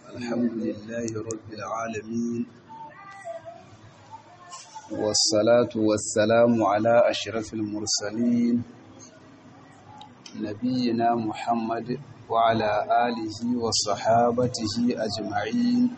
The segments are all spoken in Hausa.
الحمد لله رب العالمين، والصلاة والسلام على أشرف المرسلين نبينا محمد وعلى آله وصحابته أجمعين،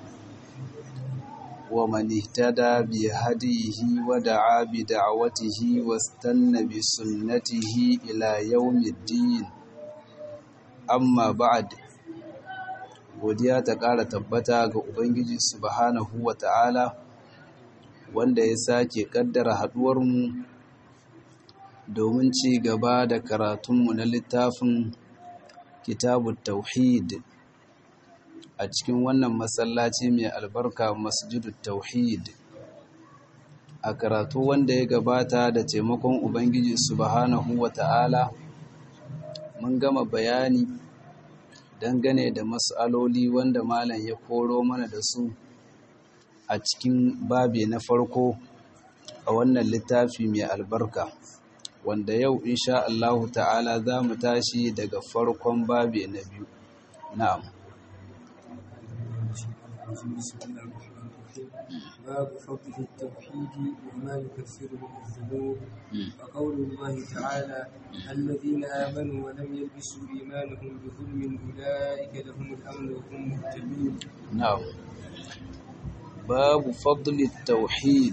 ومن اهتدى بهديه ودعا بدعوته واستنى بسنته إلى يوم الدين. Amma ba'ad, godiya ta ƙara tabbata ga Ubangiji subhanahu wa ta'ala wanda ya sake ƙaddara haɗuwarmu domin ci gaba da karatunmu na littafin Kitabut Tauhid a cikin wannan masallaci mai albarka Masjidut Tauhid. A karatu wanda ya gabata da taimakon Ubangiji subhanahu wa ta'ala mun gama bayani dangane da mas'aloli wanda malam ya koro mana da su a cikin babi na farko a wannan littafi mai albarka, wanda yau insha Allahu ta'ala za mu tashi daga farkon babi na biyu. Na'am. باب فضل التوحيد وما يكفر من الذنوب وقول الله تعالى الذين آمنوا ولم يلبسوا إيمانهم بظلم أولئك لهم الأمن وهم مهتدون. نعم. باب فضل التوحيد.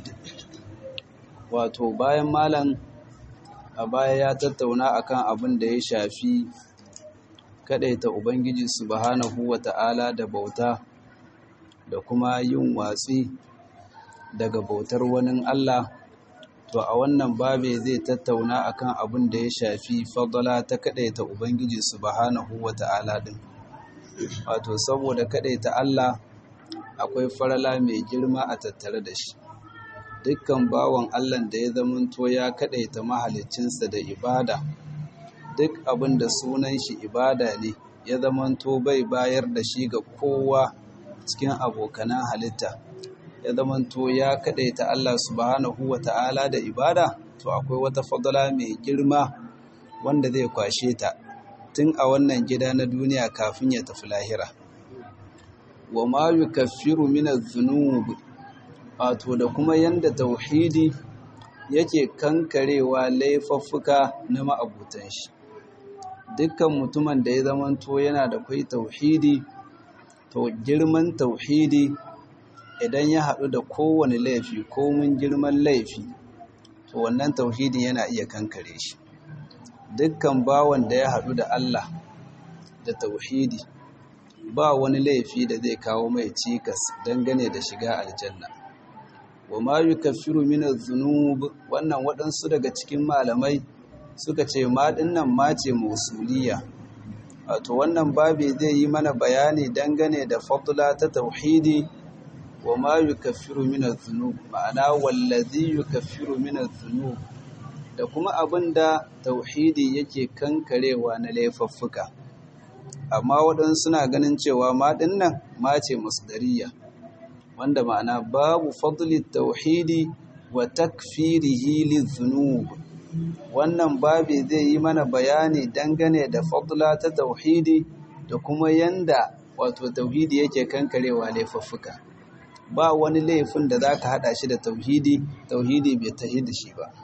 wato bayan malam a baya ya tattauna akan abin da ya shafi kadaita Ubangiji subhanahu wata'ala da bauta da kuma yin watsi daga bautar wani Allah, to a wannan babe zai tattauna akan abin da ya shafi fadala ta kadaita Ubangiji subhanahu wata'ala din. Wato saboda kadaita Allah akwai farala mai girma a tattare da shi. Dukkan bawan Allah da ya zamanto ya kadaita mahaliccinsa da ibada, duk abin da sunan shi ibada ne ya zamanto bai bayar da shi ga kowa cikin abokanan halitta, ya zamanto ya kadaita Allah subhanahu wata'ala da ibada, to akwai wata fadala mai girma wanda zai kwashe ta tun a wannan gida na duniya kafin ya tafi lahira. Wa ma yukaffiru min adh-dhunub, wato da kuma yanda tauhidi yake kankarewa laifuffuka na ma'abutan shi. Dukkan mutumin da ya zamanto yana da kai tauhidi, to girman tauhidi idan ya haɗu da kowane laifi ko mun girman laifi, to wannan tauhidi yana iya kankare shi. Dukkan bawan da ya haɗu da Allah da tauhidi, ba wani laifi da zai kawo mai cikas dangane da shiga aljanna. Wa ma yukaffiru min adh-dhunub, wannan waɗansu daga cikin malamai suka ce ma dinnan ma ce mausuliya. Wato wannan babi zai yi mana bayani dangane da fadla ta tauhidi wa ma yukaffiru min adh-dhunub, ma'ana wallazi yukaffiru min adh-dhunub, da kuma abinda tauhidi yake kankarewa na laifuffuka. Amma waɗansu suna ganin cewa ma dinnan ma ce masdariya, wanda ma'ana babu fadli tauhidi wa takfirihi lidh-dhunub. Wannan babi zai yi mana bayani dangane da fadla ta tauhidi da kuma yanda wato tauhidi yake kankarewa laifuffuka. Ba wani laifin da zaka hada shi da tauhidi bai tahi da shi ba.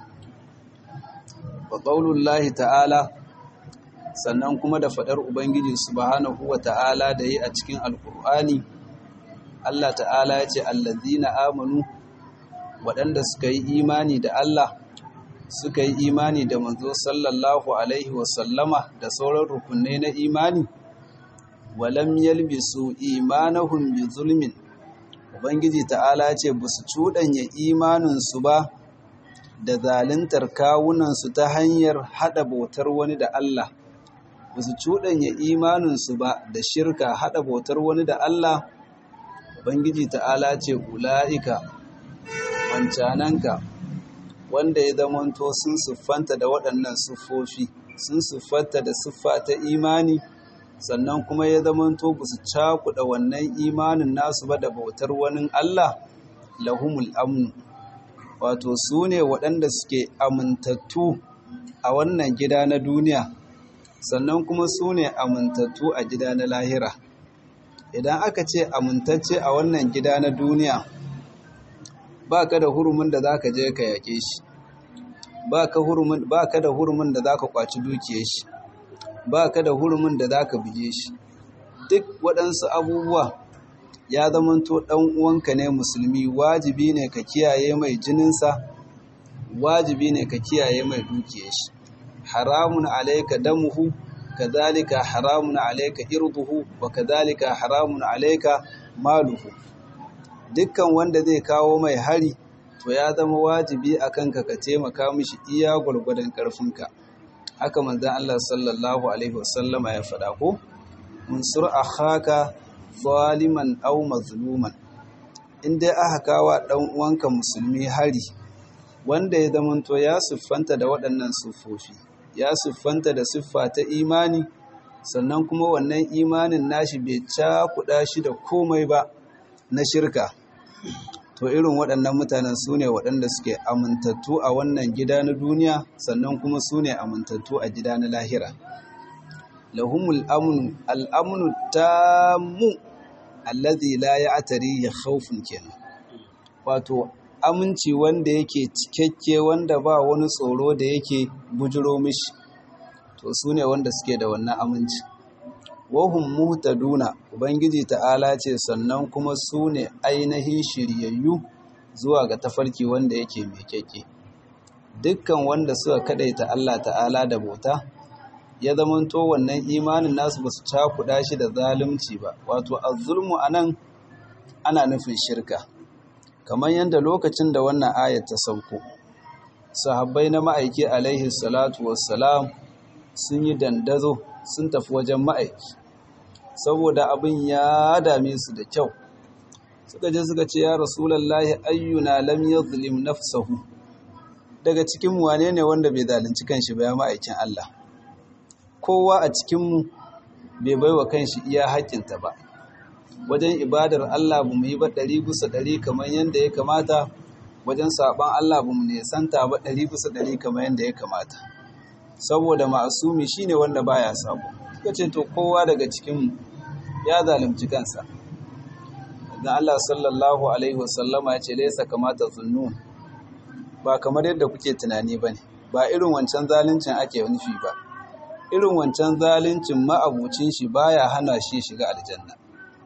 Wa qaulullahi ta'ala, sannan kuma da fadar Ubangiji subhanahu wa ta'ala da yi a cikin Alƙur'ani, Allah ta'ala ya ce allazina amanu, waɗanda suka yi imani da Allah, suka yi imani da manzo sallallahu alaihi wasallama da sauran rukunai na imani, walam yalbisu imanahum bi zulmin. Ubangiji ta'ala ce ba su cuɗanya imaninsu ba da zaluntar kawunansu ta hanyar haɗa bautar wani da Allah, ba su cuɗanya imaninsu ba da shirka haɗa bautar wani da Allah. Ubangiji ta'ala ce ula'ika, wancananka wanda ya zamanto sun siffanta da waɗannan siffofi, sun siffanta da siffa ta imani, sannan kuma ya zamanto ba su cakuɗa wannan imanin nasu ba da bautar wani Allah, lahumul amnu, wato su ne waɗanda suke amintattu a wannan gida na duniya, sannan kuma su ne amintattu a gida na lahira. idan aka ce amintacce a wannan gida na duniya ba ka da hurumin da za ka je ka yaƙe shi, ba ka da hurumin da za ka kwaci dukiyar shi, ba ka da hurumin da za ka buge shi. Duk waɗansu abubuwa ya zamanto ɗan uwanka ne musulmi, wajibi ne ka kiyaye mai jininsa, wajibi ne ka kiyaye mai dukiyar shi. Haramun alaika damuhu, kadhalika haramun alaika irduhu, wa kadhalika haramun alaika maluhu. Dukkan wanda zai kawo mai hari to ya zama wajibi akan ka taimaka mishi iya gwargwadon ƙarfinka. Haka manzon Allah sallallahu alaihi wasallama ya faɗa ko unsur akhaka zaliman aw mazluman. In dai aka kawo dan uwanka musulmi hari wanda ya zamanto ya siffanta da waɗannan siffofi, ya siffanta da siffa ta imani, sannan kuma wannan imanin nashi bai cakuɗa shi da komai ba na shirka, to irin waɗannan mutanen su ne waɗanda suke amintattu a wannan gida na duniya, sannan kuma su ne amintattu a gida na lahira. Lahumul amnu, al'amnu tammu allazi la ya'tari khawfun kenan, wato aminci wanda yake cikakke, wanda ba wani tsoro da yake bujiro mishi, to su ne wanda suke da wannan aminci. Wahum muhtaduna, ubangiji ta'ala ce sannan kuma su ne ainihin shiryayyu zuwa ga tafarki wanda yake mai kyakke. Dukkan wanda suka kadaita Allah ta'ala da bauta ya zamanto wannan imanin nasu ba su cakuɗa shi da zalunci ba, wato az-zulmu anan ana nufin shirka. Kamar yadda lokacin da wannan ayat ta sauko, sahabbai na ma'aiki alaihi salatu wassalam sun yi dandazo sun tafi wajen ma'aiki saboda abin ya dame su da kyau. Suka je suka ce, ya rasulallahi ayyuna lam yadhlim nafsahu, daga cikin wane ne wanda bai zalunci kanshi ba ya ma'aikin Allah? Kowa a cikinmu bai baiwa kanshi iya haƙƙinta ba. Wajen ibadar Allah ba mu yi ba 100% kamar yadda ya kamata, wajen saɓon Allah ba mu nesanta ba 100% kamar yadda ya kamata, saboda ma'asumi shine wanda baya sabo. Suka ce to kowa daga cikinmu ya zalunci kansa. Dan Allah sallallahu alaihi wasallama ya ce laysa kamata zunnun, ba kamar yadda kuke tunani bane, ba irin wancan zaluncin ake nufi ba. Irin wancan zaluncin ma'abucin shi baya hana shi shiga aljanna.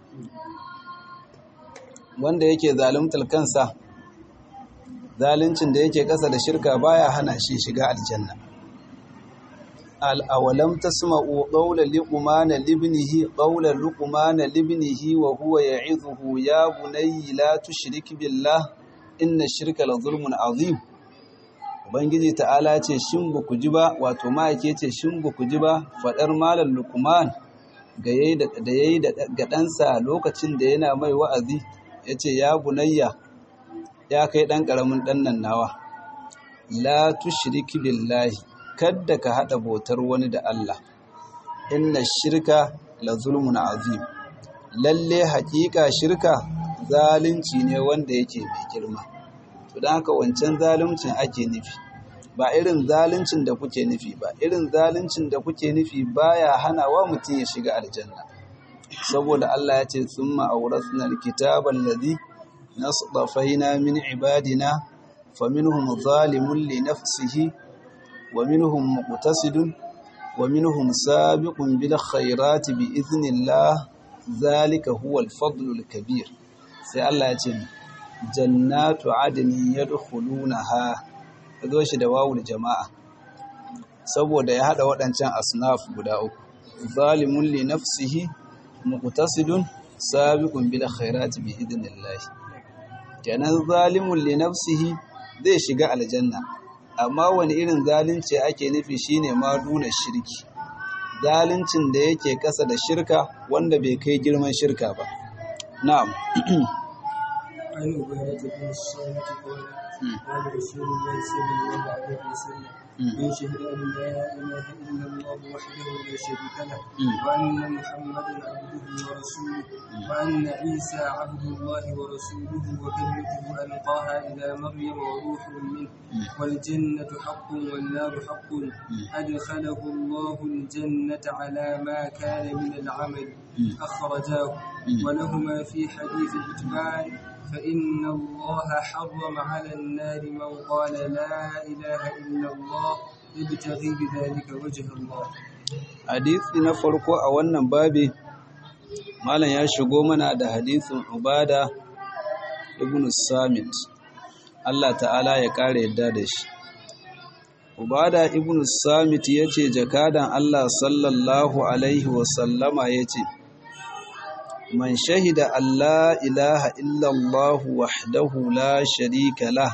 Wanda yake zaluntar kansa, zaluncin da yake ƙasa da shirka baya hana shi shiga aljanna. Al-awalam tasma'u qawla luqmana libnihi wa huwa ya'idhuhu ya bunayya la tushrik billah inna shirka la zulmun azim. Ubangiji ta'ala ce shin ba ku ji ba, wato ma'aike ce shin ba ku ji ba fadar malam Luqman ga yayi ga ɗansa lokacin da yana mai wa'azi, yace ya bunayya, ya kai ɗan ƙaramin ɗan nan nawa, la tushrik billahi, kadda ka haɗa bautar wani da Allah, inna shirka la zulmun azim, lalle haƙiƙa shirka zalunci ne wanda yake mai girma. To don haka wancan zaluncin ake nufi, ba irin zaluncin da kuke nufi ba. Irin zaluncin da kuke nufi baya hanawa mutum ya shiga aljanna, saboda Allah ya ce thumma awrasna alkitaba alladhi nasdafaina min ibadina faminhum zalimun li nafsihi wa minhum muqtasidun wa minhum sabiqun bil khairati bi idhnillah zalika huwa al-fadlul kabir. Sai Allah ya ce jannatu adnin yadkhulunaha, zo shi da wawul jama'a saboda ya hada waɗancan asnaf guda uku, zalimun li nafsihi, muqtasidun, sabiqun bil khairati bi idnillah. Kenan zalimun li nafsihi zai shiga aljanna, amma wani irin zalunci ake nufi shine ma duna shirki, zaluncin da yake kasa da shirka wanda bai kai girman shirka ba. Na'am. عن عبادة بن الصامت قال قال رسول الله صلى الله عليه وسلم من شهد أن لا إله إلا الله وحده لا شريك له وأن محمدا عبده ورسوله وأن عيسى عبد الله ورسوله وكلمته ألقاها إلى مريم وروح منه والجنة حق والنار حق أدخله الله الجنة على ما كان من العمل أخرجاه ولهما في حديث الإتبان فإن الله حرم على النار من قال لا إله إلا الله يبتغي بذلك وجه الله. hadisi na farko a wannan babi malam ya shigo mana da hadisin Ubada ibn Samit Allah ta'ala ya kare yadda da shi. Ubada ibn Samit yace jakadan Allah sallallahu alaihi wa sallama yace man shahida an la ilaha illallah wahdahu la sharika lah,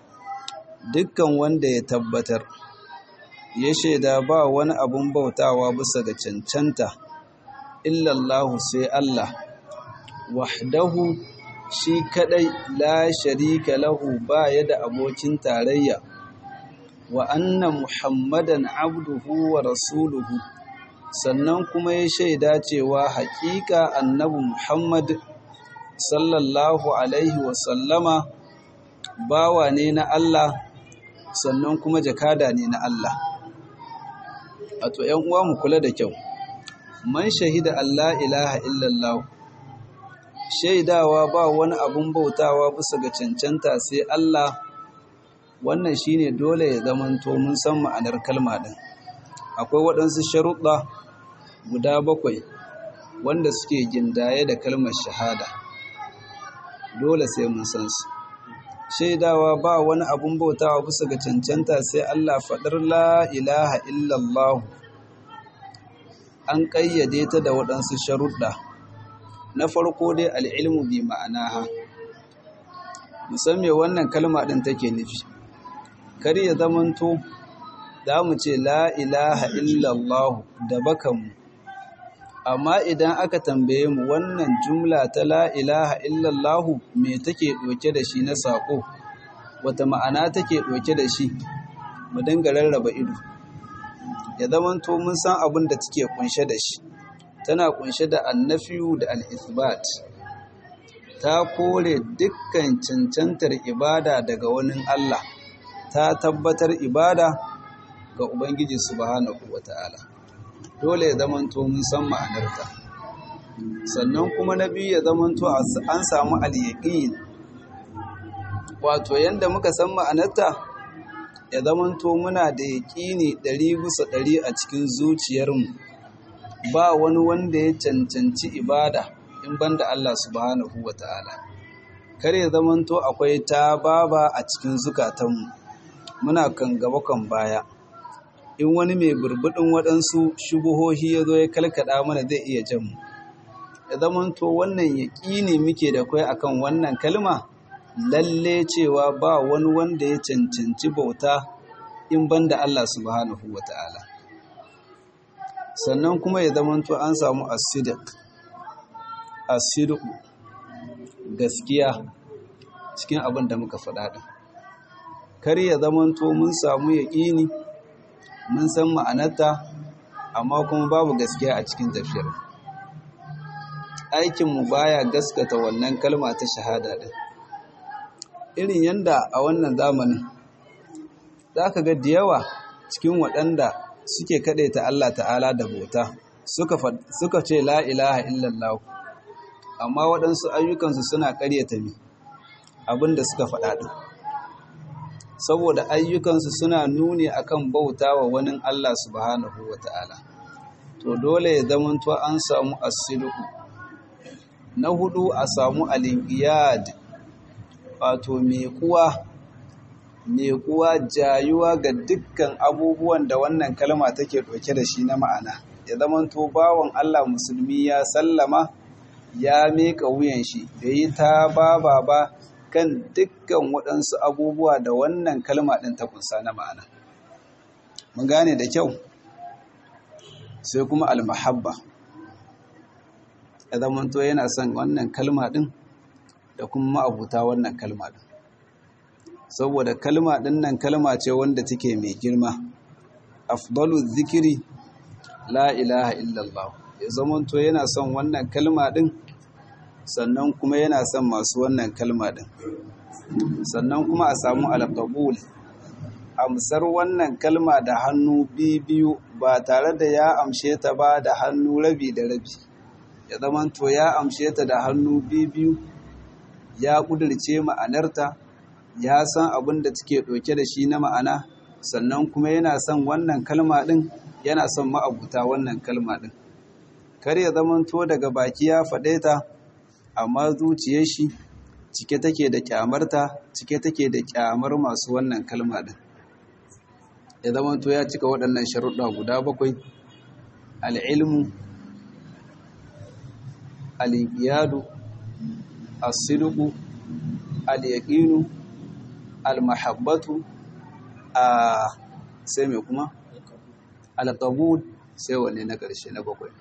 dukkan wanda ya tabbatar ya shaida ba wani abun bautawa bisa ga cancanta illallahu sai Allah wahdahu shi kadai la sharika lahu ba ya da abokin tarayya wa anna muhammadan abduhu wa rasuluhu, sannan kuma ya shaida cewa haƙiƙa annabi Muhammad sallallahu alaihi wasallama bawa ne na Allah sannan kuma jakada ne na Allah. Wato ‘yan uwa mu kula da kyau, man shahida Allah ilaha illallah, shaidawa ba wani abun bautawa bisa ga cancanta sai Allah, wannan shine dole ya zamanto mun san ma'anar kalma din. Akwai waɗansu sharuɗa guda 7 wanda suke gindaye da kalmar shahada, dole sai mun san su. Shaidawa ba wani abun bautawa bisa ga cancanta sai Allah, faɗar la ilaha illallah an ƙayyade ta da waɗansu sharuɗa. Na farko dai al'ilmu bi ma'anaha, musamman wannan kalma ɗin take nufi. Kar ya zamanto za mu ce la ilaha illallah da bakanmu, amma idan aka tambaye mu wannan jumla ta la ilaha illallah me take ɗauke da shi na saƙo, wata ma'ana take ɗauke da shi, mu dinga rarraba ido. Ya zamanto mun san abin da take kunshe da shi. Tana kunshe da annafiyu da al-ithbat, ta kore dukkan cancantar ibada daga wani Allah, ta tabbatar ibada ga Ubangiji subhanahu wata'ala. Dole ya zamanto mun san ma'anarta. Sannan kuma na biyu ya zamanto an samu al-yaqin, wato yanda muka san ma'anarta ya zamanto muna da yaqini 100% a cikin zuciyarmu, ba wani wanda ya cancanci ibada in banda Allah subhanahu wata'ala. Kar ya zamanto akwai tababa a cikin zukatanmu, muna kan gaba kan baya. In wani mai burbudin waɗansu shubuhohi ya zo ya kalkada mana zai iya jan mu. Ya zamanto wannan yaƙini muke da kai akan wannan kalma, lalle cewa ba wani wanda ya cancanci bauta in banda Allah subhanahu wata'ala. Sannan kuma ya zamanto an samu as-sidq, gaskiya cikin abin da muka faɗa din. Kar ya zamanto mun samu yaƙini, mun san ma'anarta, amma kuma babu gaskiya a cikin tafiyar. Aikinmu baya gaskata wannan kalma ta shahada din. Irin yanda a wannan zamanin za ka ga da yawa cikin waɗanda suke kaɗaita Allah ta'ala da bauta suka ce la ilaha illallah, amma waɗansu ayyukansu suna ƙaryata mi abin da suka faɗa ɗin, saboda ayyukansu suna nuni akan bauta wa wani Allah subhanahu wa ta'ala. To dole ya zamanto an samu as-sidqu. Na 4 a samu al-inqiyad, wato kuwa jayuwa ga dukkan abubuwan da wannan kalma take ɗauke da shi na ma'ana. Ya zamanto bawan Allah musulmi ya sallama, ya meka wuyan shi, bai yi ta ba kan dukkan waɗansu abubuwa da wannan kalma ɗin ta kunsa na ma'ana. Mun gane da kyau. Sai kuma al-mahabba, ya zamanto yana son wannan kalma ɗin da kuma ma'abuta wannan kalma ɗin. saboda kalma ɗin nan kalma ce wanda take mai girma. Afdalu zikiri la ilaha illallah, ya zamanto yana son wannan kalma ɗin, sannan kuma yana son masu wannan kalma ɗin, sannan kuma a samu alƙabul, amsar wannan kalma da hannu biyu ba tare da ya amshe ta ba da hannu rabi da rabi, ya zamanto ya amshe ta da hannu biyu, ya ƙudurce ma'anarta, ya san abin da take ɗauke da shi na ma'ana, sannan kuma yana son wannan kalma ɗin, yana son ma'abuta wannan kalma ɗin. Kar ya zamanto daga baki ya faɗe ta, amma zuciyar shi cike take da ƙyamarta, cike take da ƙyamar masu wannan kalma ɗin. Ya zamanto ya cika waɗannan sharuɗa guda 7: al'ilmu, al'iyadu, as-sidqu, al-yaqinu, al-mahabbatu, sai mai kuma al-qabul, sai wanne na ƙarshe na 7?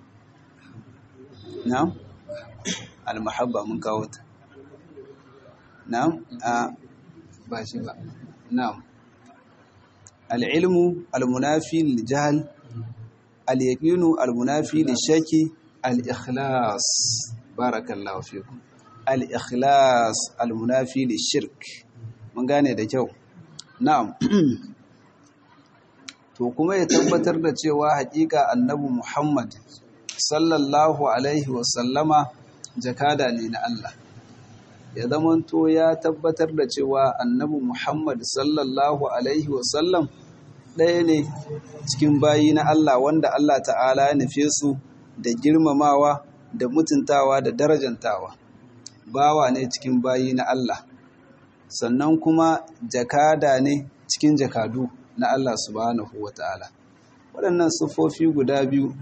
Na'am, al-mahabba mun kawo ta. Na'am, ba shi ba. Na'am, al-ilmu al-munafi lil-jahl, al-yaqinu al-munafi lish-shaki, al-ikhlas, barakallahu fikum, al-ikhlas al-munafi lish-shirk. Mun gane da kyau. Na'am. To kuma ya tabbatar da cewa haƙiƙa annabi Muhammad sallallahu alaihi wasallama jakada ne na Allah. Ya zamanto ya tabbatar da cewa annabi Muhammad sallallahu alaihi wasallam ɗaya ne cikin bayi na Allah wanda Allah ta'ala ya nufe su da girmamawa da mutuntawa da darajantawa. Bawa ne cikin bayi na Allah. Sannan kuma jakada ne cikin jakadu na Allah subhanahu wa ta'ala. Waɗannan siffofi guda biyu,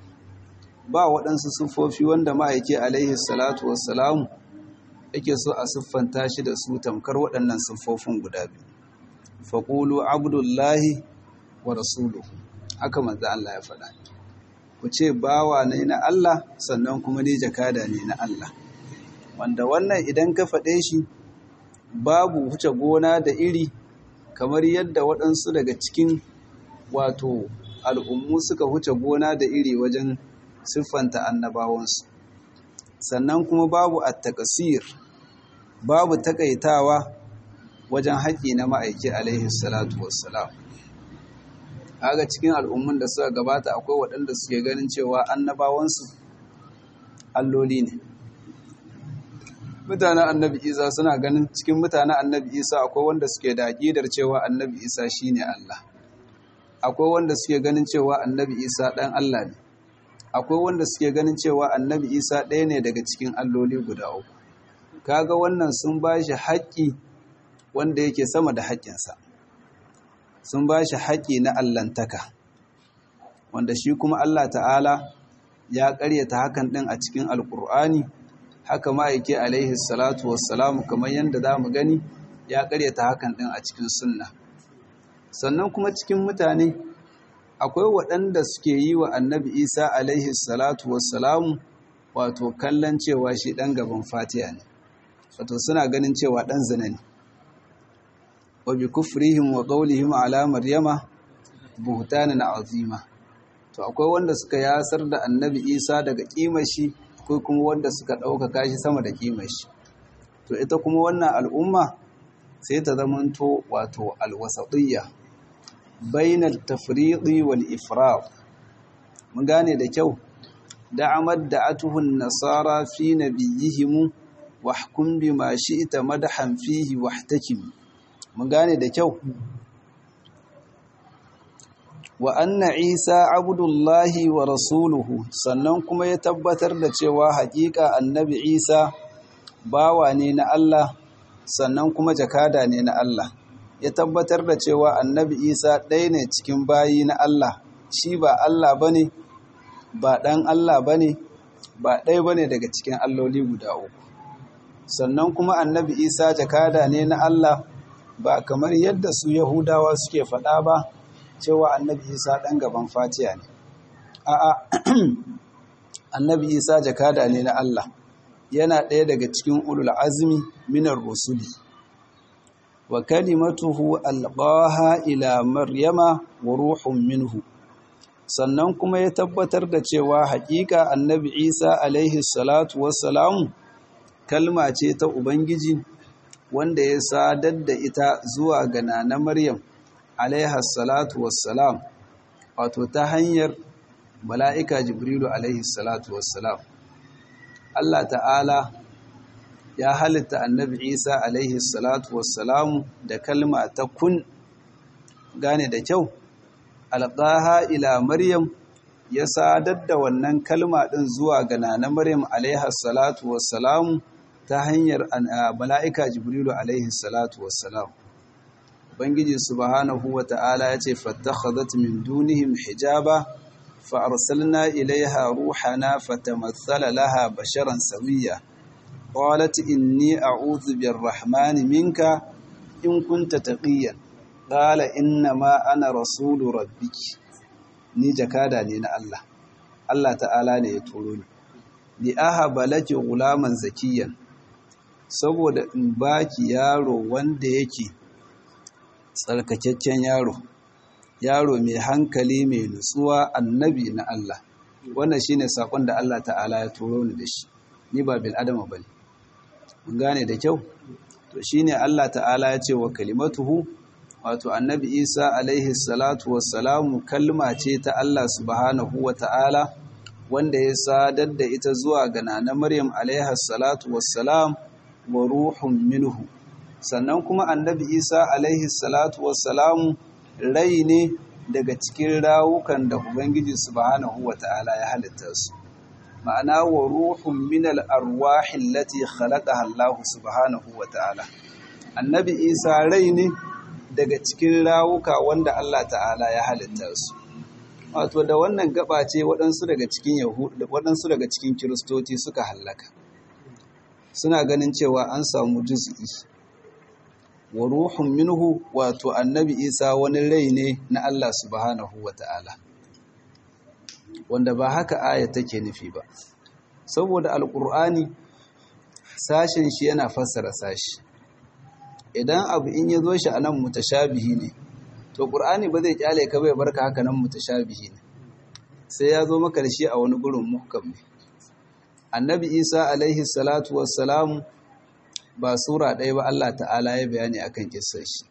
ba waɗansu siffofi wanda ma'aiki alaihi salatu wassalamu yake so a siffanta shi da su tamkar waɗannan siffofin guda biyu. Faƙulu abdullahi wa rasuluhu, haka manzo Allah ya faɗa. Ku ce bawa ne na Allah, sannan kuma ne jakada ne na Allah. Wanda wannan idan ka faɗe shi babu wuce gona da iri, kamar yadda waɗansu daga cikin wato al'ummu suka wuce gona da iri wajen siffanta annabawansu. Sannan kuma babu at-taqsir, babu takaitawa wajen haƙi na ma'aiki alaihi salatu wassalam. Kaga cikin al'ummun da suka gabata akwai waɗanda suke ganin cewa annabawansu alloli ne. Mutanen annabi Isa suna ganin cikin mutanen annabi Isa akwai wanda suke da aƙidar cewa annabi Isa shine Allah. Akwai wanda suke ganin cewa annabi Isa ɗan Allah ne. Akwai wanda suke ganin cewa annabi Isa ɗaya ne daga cikin alloli guda 3. Kaga wannan sun ba shi haƙƙi wanda yake sama da haƙƙinsa. Sun ba shi haƙƙi na allantaka, wanda shi kuma Allah ta'ala ya ƙaryata hakan ɗin a cikin alƙur'ani. Haka ma'aike alaihi salatu wassalamu kamar yadda za mu gani ya ƙaryata hakan ɗin a cikin sunna. Sannan kuma cikin mutane akwai waɗanda suke yi wa annabi Isa alaihi salatu wassalamu wato kallon cewa shi ɗan gaban fatiya ne, wato suna ganin cewa ɗan zina ne. Wa bi kufrihim wa qawlihim ala maryama buhtanan azima. To akwai wanda suka yasar da annabi Isa daga kimar shi, akwai kuma wanda suka ɗaukaka shi sama da kimar shi. To ita kuma wannan al'umma sai ta zamanto wato alwasatiyya bainal tafriqi wal ifrat. Mun gane da kyau. Da'amad da'atuhu an-nasara fi nabiyihim wa hukum bima shi'ta madhan fihi wahtakim. Mun gane da kyau. Wa anna Isa abdullahi wa rasuluhu, sannan kuma ya tabbatar da cewa haƙiƙa annabi Isa bawa ne na Allah, sannan kuma jakada ne na Allah. Ya tabbatar da cewa annabi Isa ɗaya ne cikin bayi na Allah, shi ba Allah bane, ba ɗan Allah bane, ba ɗaya bane daga cikin alloli guda 3. Sannan kuma annabi Isa jakada ne na Allah, ba kamar yadda su Yahudawa suke faɗa ba cewa annabi Isa ɗan gaban fatiya ne. A'a, annabi Isa jakada ne na Allah, yana ɗaya daga cikin ulul azmi minar rusuli. wa kalimatuhu alqaha ila maryama wa ruhun minhu. Sannan kuma ya tabbatar da cewa haƙiƙa annabi Isa alaihi salatu wassalamu kalma ce ta Ubangiji wanda ya sadar da ita zuwa ga nana Maryam alaiha salatu wassalam, wato ta hanyar mala'ika Jibrilu alaihi salatu wassalam. Allah ta'ala ya halitta annabi Isa alaihi salatu wassalamu da kalma ta kun, gane da kyau, alqaha ila Maryam, ya sadar da wannan kalma din zuwa ga nana Maryam alaiha salatu wassalamu ta hanyar mala'ika Jibrilu alaihi salatu wassalam. Ubangiji subhanahu wa ta'ala ya ce, fattakhadhat min dunihim hijaba fa arsalna ilaiha ruhana fatamassala laha basharan sawiyya qalat inni a'udhu birrahmani minka in kunta taqiyan qala innama ana rasulu rabbiki, ni jakada ne na Allah, Allah ta'ala ne ya turo ni, li ahaba laki gulaman zakiyan, saboda in baki yaro wanda yake tsarkakakken yaro mai hankali mai nutsuwa, annabi na Allah. Wannan shine sakon da Allah ta'ala ya turo ni da shi, ni ba bil adama bane. Mun gane da kyau? To shine Allah ta'ala ya ce wa kalimatuhu, wato annabi Isa alaihi salatu wassalamu kalma ce ta Allah subhanahu wa ta'ala wanda ya sadar da ita zuwa ga nana Maryam alaiha salatu wassalam wa ruhun minhu. Sannan kuma annabi Isa alaihi salatu wassalamu rai ne daga cikin rawukan da Ubangiji subhanahu wa ta'ala ya halitta su. Ma'ana wa ruhun minal arwahi allati khalaqaha Allah subhanahu wa ta'ala. Annabi Isa rai ne daga cikin rawuka wanda Allah ta'ala ya halitta su. Wato da wannan gaba ce waɗansu daga cikin Kiristoci suka hallaka. Suna ganin cewa an samu juz'i wa ruhun minhu, wato annabi Isa wani rai ne na Allah subhanahu wa ta'ala, wanda ba haka aya take nufi ba. Saboda alƙur'ani sashen shi yana fassara sashi. Idan abu in ya zo shi a nan mutashabihi ne, to ƙur'ani ba zai kyale ka bai barka haka nan mutashabihi ne, sai ya zo maka da shi a wani gurin muhkam ne. Annabi Isa alaihi salatu wassalamu ba sura ɗaya ba Allah ta'ala ya bayani akan kissar shi,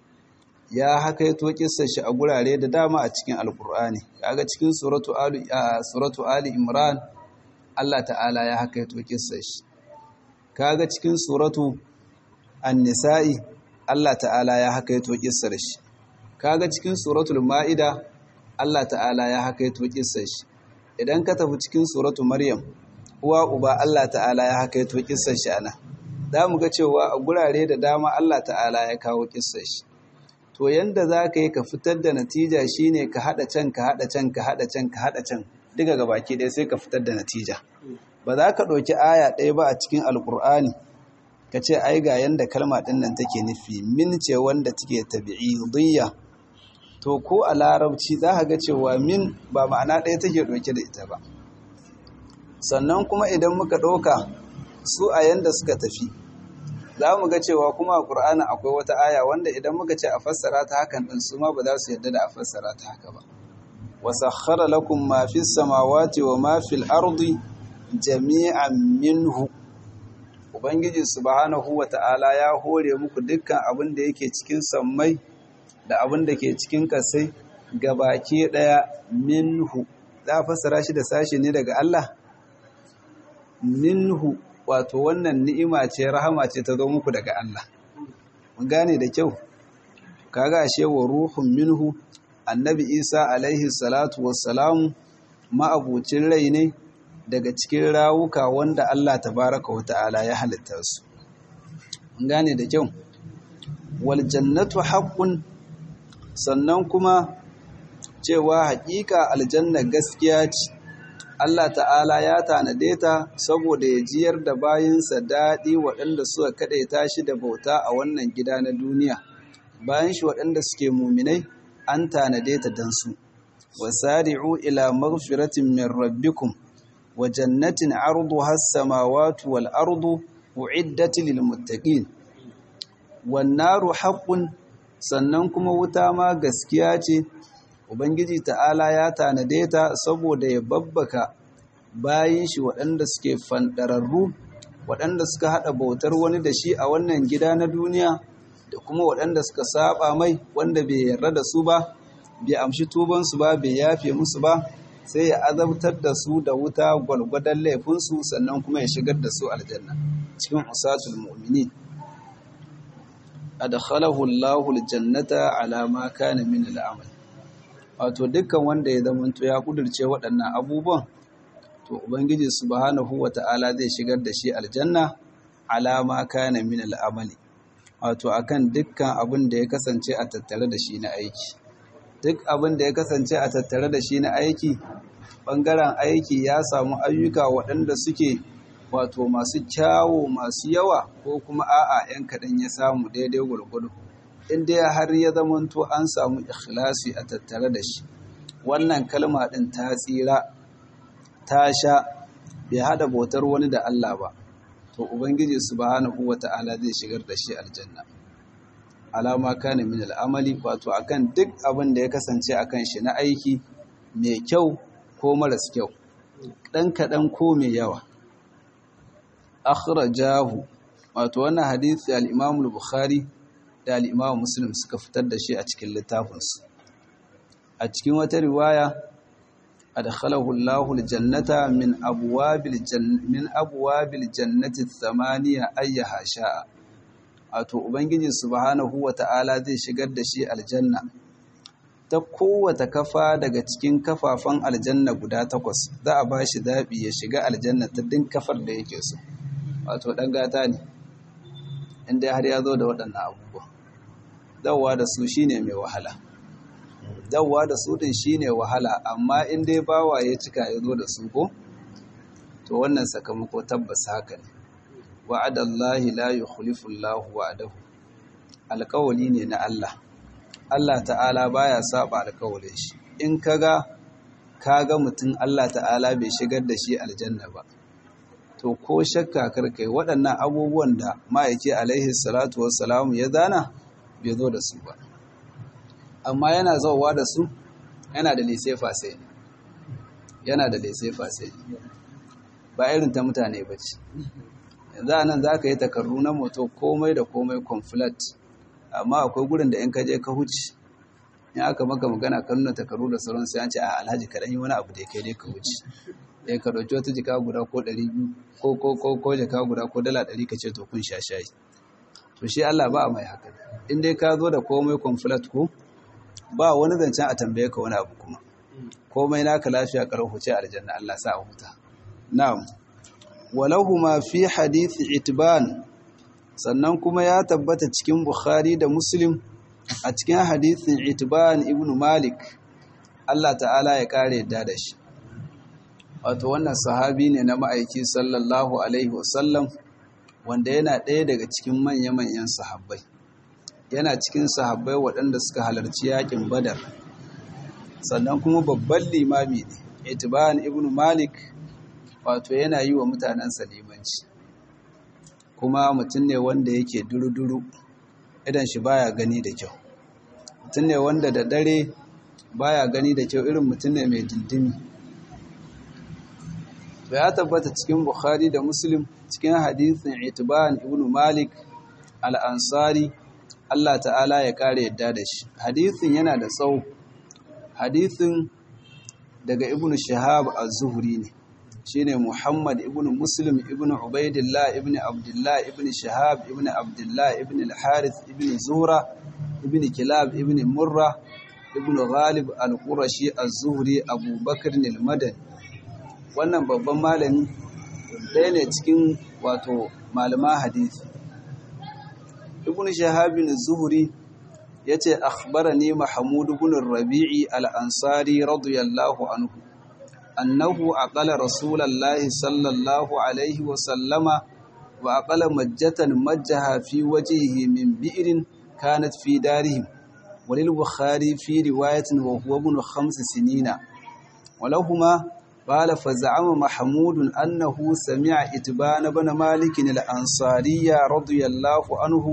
ya hakaito kissar shi a gurare da dama a cikin alkur'ani. Kaga cikin suratu ali imran Allah ta'ala ya hakaito kissar shi, kaga cikin suratu an-nisa'i Allah ta'ala ya hakaito kissar shi, kaga cikin suratul ma'ida Allah ta'ala ya hakaito kissar shi. Idan ka tafi cikin suratu maryam, uwa uba Allah ta'ala ya hakaito kissar shi ana. Za mu ga cewa a gurare da dama Allah ta'ala ya kawo kissar shi. To yanda za ka yi ka fitar da natija shine ka haɗa can ka haɗa can ka haɗa can ka haɗa can duka gabaki ɗaya sai ka fitar da natija. Ba za ka ɗauki aya ɗaya ba a cikin alƙur'ani ka ce ai ga yanda kalma ɗin nan take nufi, min ce wanda take tabi'idiyya. To ko a larabci za ka ga cewa min ba ma'ana ɗaya take ɗauke da ita ba. Sannan kuma idan muka ɗauka su a yanda suka tafi, za mu ga cewa kuma a ƙur'anin akwai wata aya wanda idan muka ce a fassara ta hakan ɗin su ma ba za su yarda da a fassara ta haka ba. وَسَخَّرَ لَكُم مَّا فِي السَّمَاوَاتِ وَمَا فِي الْأَرْضِ جَمِيعًا مِّنْهُ. Ubangiji subhanahu wa ta'ala ya hore muku dukkan abin da yake cikin sammai da abin da ke cikin kasai gabaki ɗaya minhu. Za a fassara shi da sashi ne daga Allah? Minhu, wato wannan ni'ima ce, rahama ce ta zo muku daga Allah. Mun gane da kyau? Kaga ashe wa ruhun minhu, annabi Isa alaihi salatu wassalamu ma'abucin rai ne daga cikin rawuka wanda Allah tabaraka wa ta'ala ya halitta su. Mun gane da kyau? Wal jannatu haqqun, sannan kuma cewa haƙiƙa aljanna gaskiya ce. Allah ta'ala ya tanade ta saboda ya jiyar da bayinsa daɗi waɗanda suka kaɗaita shi da bauta a wannan gida na duniya. Bayan shi waɗanda suke muminai an tanade ta don su. Wasari'u ila maghfiratin min rabbikum wa jannatin arduha as-samawati wal ardu u'iddat lil muttaqin. wan naru haqqun sannan kuma wuta ma gaskiya ce ubangiji ta'ala ya tanade ta saboda ya babbaka bayin shi waɗanda suke fandararru waɗanda suka haɗa bautar wani da shi a wannan gida na duniya da kuma waɗanda suka saba mai wanda bai yarda da su ba bai amshi tubansu ba bai yafe musu ba sai ya azabtar da su da wuta gwalgwadon laifinsu sannan kuma ya shigar da su aljanna cikin usatul mu'minin adkhalahu Allahu aljannata ala ma kana min al'amal wato dukkan wanda ya zamanto ya kudurce waɗannan abubuwan to ubangiji subhanahu wata'ala zai shigar da shi aljanna ala ma kana min al'amali wato akan dukkan abin da ya kasance a tattare da shi na aiki duk abin da ya kasance a tattare da shi na aiki bangaren aiki ya samu ayyuka waɗanda suke wato masu kyawo masu yawa ko kuma a'a yan kaɗan ya samu daidai gwargwado inda har ya zamanto an samu ikhlasi a tattare da shi wannan kalma ɗin ta tsira ta sha bai hada bautar wani da Allah ba to ubangiji subhanahu wata'ala zai shigar da shi aljanna alama kana min al'amali wato akan duk abin da ya kasance akan shi na aiki mai kyau ko maras kyau dan kadan ko mai yawa akhrajahu wato wannan hadisi al-Imam al-Bukhari da al-Imam Muslim suka fitar da shi a cikin littafinsu a cikin wata riwaya adkhalahu Allahu al-jannata min abwabil jannati thamaniya ayyaha sha'a wato ubangiji subhanahu wata'ala zai shigar da shi aljanna ta kowace kafa daga cikin kafafan aljanna guda 8 za a bashi zabi ya shiga aljanna ta din kafar da yake so wato dan gata ne inda har ya zo da waɗannan abubuwa dawowa da su shine mai wahala dawowa da su din shine wahala amma in dai bawa ya cika ya zo da su ko to wannan sakamako tabbas haka ne wa'adallahi la yukhlifu Allahu wa'adahu alƙawali ne na Allah Allah ta'ala baya saba alƙawalin shi in kaga mutum Allah ta'ala bai shigar da shi aljanna ba to ko shakka karkai waɗannan abubuwan da ma'aiki alaihi salatu wassalamu ya zana bai zo da su ba amma yana zauwa da su yana da lisai-fasai yana da lisai-fasai ba irin ta mutane ba ce yanzu a nan za ka yi takarru na moto komai da komai conflat amma akwai gurin da in ka je ka huce in aka maka magana ka nuna takarru da sauran sai an ce a alhaji kaɗan yi wani abu da ya kai dai ka huce ya ka ɗauki wata jika guda ko 200 ko jika guda ko dala 100 ka ce to kun sha shayi to shi Allah ba mai haka in dai ka zo da komai conflat ko ba wani zancen a tambaye ka wani abu kuma komai naka lafiya ƙarar huce aljanna Allah sa a huta na'am walahuma fi hadithi itban sannan kuma ya tabbata cikin Bukhari da Muslim a cikin hadithin itban ibn Malik Allah ta'ala ya kare yadda da shi wato wannan sahabi ne na ma'aiki sallallahu alaihi wasallam wanda yana ɗaya daga cikin manya-manyan sahabbai yana cikin sahabbai waɗanda suka halarci yakin Badar sannan kuma babban limami ne itban ibn Malik wato yana yi wa mutanen limanci kuma mutum ne wanda yake duru-duru idan shi baya gani da kyau mutum ne wanda da dare baya gani da kyau irin mutum ne mai dindimi ya tabbata cikin Bukhari da Muslim cikin hadithin Itban ibn Malik al-Ansari Allah ta'ala ya kare yadda da shi hadithin yana da tsawo hadithin daga Ibn Shihab az-Zuhri ne shine Muhammad ibn Muslim ibn Ubaidillah ibn Abdullah ibn Shihab ibn Abdullah ibn al-Harith ibn Zuhra ibn Kilab ibn Murra ibn Ghalib al-Qurashi az-Zuhri Abu Bakr al-Madani wannan babban malami ɗaya ne cikin wato malama hadisi ibn Shihab az-Zuhri yace akhbarani Mahmud ibn Rabi'i al-Ansari radiyallahu anhu أنه أقل رسول الله صلى الله عليه وسلم وأقل مجة مجها في وجهه من بئر كانت في دارهم وللبخاري في رواية وهو ابن 5 سنين ولهما قال فزعم محمود أنه سمع إتبان بن مالك الأنصاري رضي الله عنه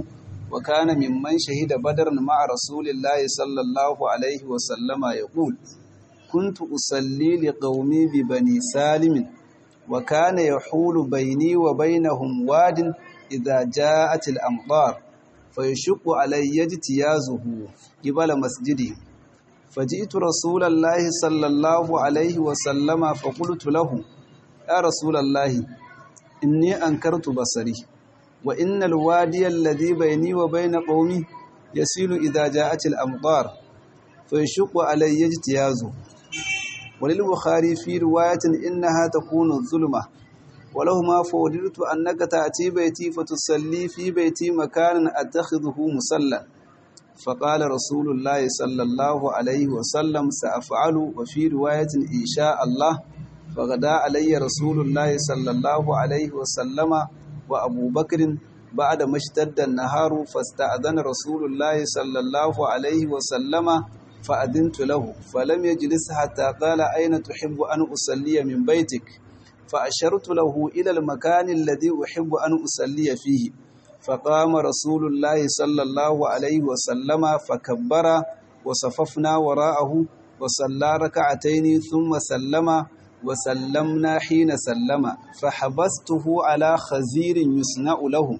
wa kana mimman shahida badran ma'a rasulillahi sallallahu alaihi wa sallama yaqul kuntu usalli liqaumi bi bani salim wa kana yahulu bayni wa bainahum wadin idha ja'at al-amtar fayashqu alayya ijtiyazuhu qibala masjidi faji'tu rasulallahi sallallahu alaihi wa sallama faqultu lahu ya rasulallahi inni ankartu basari wa innal wadiya alladhi bayni wa bayna qaumi yasilu idha ja'at al-amtar fayashqu alayya ijtiyazuhu وللبخاري في رواية إنها تكون الظلمة ولهما فوجدت أنك تأتي بيتي فتصلي في بيتي مكانا أتخذه مسلا فقال رسول الله صلى الله عليه وسلم سأفعل وفي رواية إن شاء الله فغدا علي رسول الله صلى الله عليه وسلم وأبو بكر بعد ما اشتد النهار فاستأذن رسول الله صلى الله عليه وسلم فأذنت له فلم يجلس حتى قال أين تحب أن أصلي من بيتك فأشرت له إلى المكان الذي أحب أن أصلي فيه فقام رسول الله صلى الله عليه وسلم فكبر وصففنا وراءه وصلى ركعتين ثم سلم وسلمنا حين سلم فحبسته على خزير يصنع له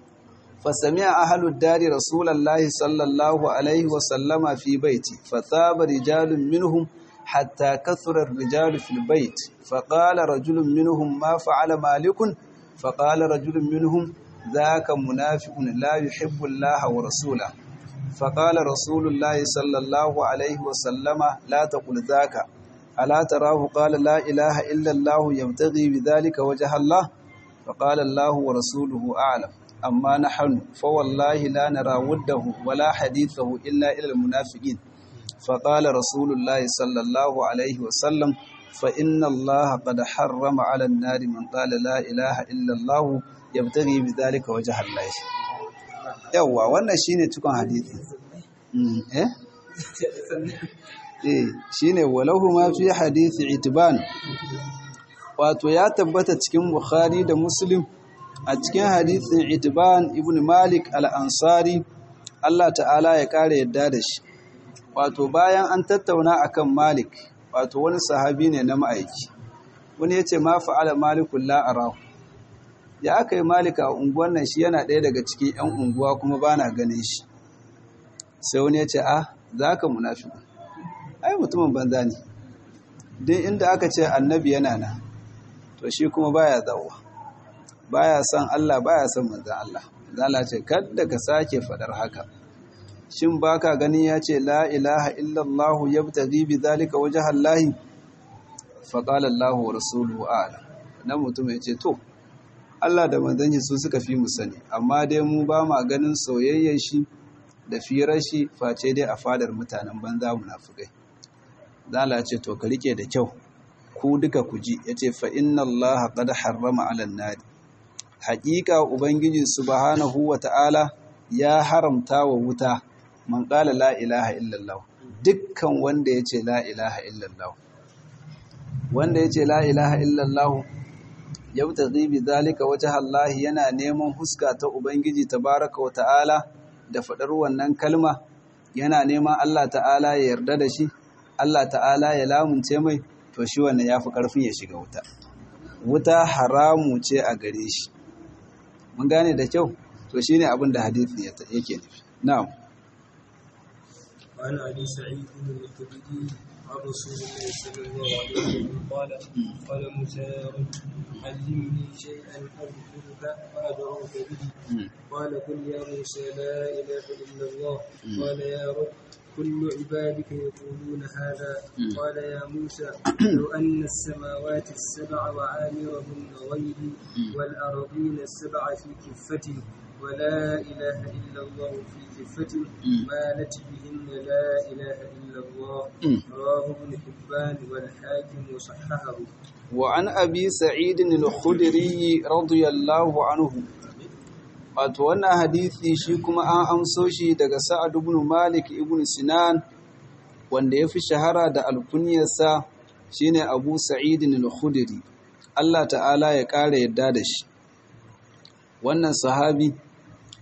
فسمع أهل الدار رسول الله صلى الله عليه وسلم في بيتي فثاب رجال منهم حتى كثر الرجال في البيت فقال رجل منهم ما فعل مالك فقال رجل منهم ذاك منافق لا يحب الله ورسوله فقال رسول الله صلى الله عليه وسلم لا تقل ذاك ألا تراه قال لا إله إلا الله يبتغي بذلك وجه الله فقال الله ورسوله أعلم أما نحن فوالله لا نرى وده ولا حديثه إلا إلى المنافقين فقال رسول الله صلى الله عليه وسلم فإن الله قد حرم على النار من قال لا إله إلا الله يبتغي بذلك وجه الله يوا wannan shine cikon hadisi shine walahu ma fi hadisi itban wato ya tabbata cikin Bukhari da Muslim a cikin hadisin Itban ibn Malik al-Ansari Allah ta'ala ya kare yadda da shi wato bayan an tattauna akan Malik wato wani sahabi ne na ma'aiki wani yace ma fa'ala Malikul la arahu ya akai Malik a unguwar nan shi yana ɗaya daga cikin ƴan unguwa kuma bana ganin shi sai wani yace zaka munafiki ai mutumin banza ne duk inda aka ce annabi yana nan to shi kuma baya zawa baya san Allah baya san manzon Allah Allah ce kada ka sake fadar haka shin baka gani yace la ilaha illallah yabtaghi bidhalika wajha Allah fa qala Allah wa rasuluhu a'lam nan mutum yace to Allah da manzon shi su suka fi mu sani amma dai mu ba ma ganin soyayyar shi da firar shi face dai a fadar mutanen banza munafikai Allah ce to ka rike da kyau ku duka ku ji yace fa inna Allah qad harrama 'alan nar haqiqa ubangiji subhanahu wata'ala ya haramta wa wuta man qala la ilaha illallah dukkan wanda yace la ilaha illallah wanda yace la ilaha illallah yabtaghi bi zalika wajha Allah yana neman huska ta ubangiji tabaaraka wa ta'ala da fadar wannan kalma yana neman Allah ta'ala ya yarda da shi Allah ta'ala ya lamunce mai to shi wannan yafi karfin ya shiga wuta wuta haramu ce a gare shi mun gane da kyau to shine abin da hadisi yake nufi na'am وعن أبي سعيد الخدري عن رسول الله صلى الله عليه وسلم قال موسى يا رب علمني شيئا أذكرك وأدعوك به قال قل يا موسى لا إله إلا الله قال يا رب كل عبادك يقولون هذا قال يا موسى لو أن السماوات السبع وعامرهن غيري والأرضين السبع في كفتي ولا إله إلا الله في كفة مالت بهن لا إله إلا الله رواه ابن حبان والحاكم وصححه وعن أبي سعيد الخدري رضي الله عنه wato wannan hadisi shi kuma an amso shi daga Sa'ad ibn Malik ibn Sinan wanda ya fi shahara da alkunyarsa shine Abu Sa'id al-Khudri Allah ta'ala ya ƙara yadda da shi wannan sahabi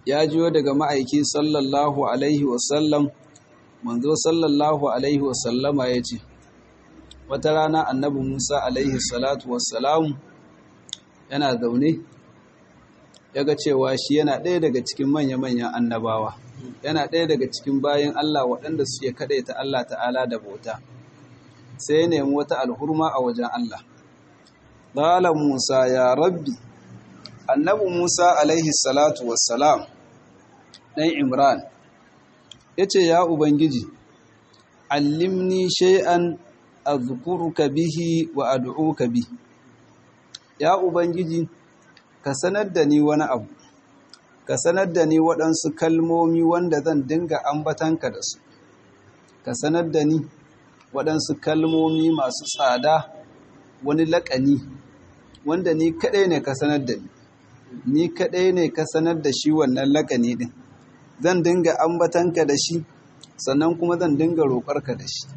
ya jiyo daga ma'aiki sallallahu alaihi wasallam, manzo sallallahu alaihi wasallama ya ce, wata rana annabi Musa alaihi salatu wassalamu yana zaune, ya ga cewa shi yana ɗaya daga cikin manya-manyan annabawa, yana ɗaya daga cikin bayan Allah waɗanda suke kaɗaita Allah ta'ala da bauta, sai ya nemi wata alhurma a wajen Allah. Ƙala Musa ya rabbi, annabi Musa alaihi salatu wassalam ɗan Imran ya ce, ya Ubangiji, allimni shay'an azkuruka bihi wa ad'uka bi. Ya Ubangiji, ka sanar da ni wani abu, ka sanar da ni waɗansu kalmomi wanda zan dinga ambatanka da su, ka sanar da ni waɗansu kalmomi masu tsada, wani laƙani wanda ni kaɗai ne ka sanar da ni kaɗai ne ka sanar da shi wannan laƙani ɗin, zan dinga ambatanka da shi, sannan kuma zan dinga roƙarka da shi.